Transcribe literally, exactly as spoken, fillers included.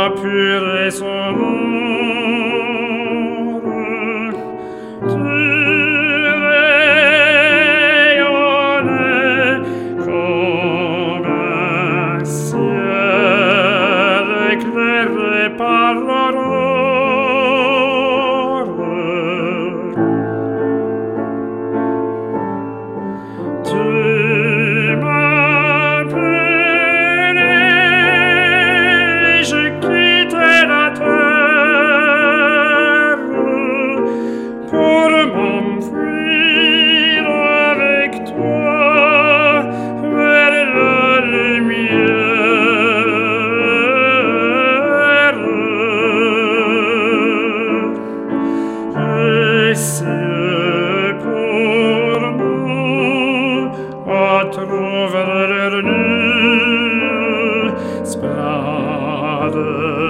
pur et son amour. Tu rayonnais comme un ciel éclairé par l'aurore. Tu m'appelais, je quittais la terre pour m'enfuir avec toi vers la lumière. Et c'est pour nous à trouver leur nulle strade.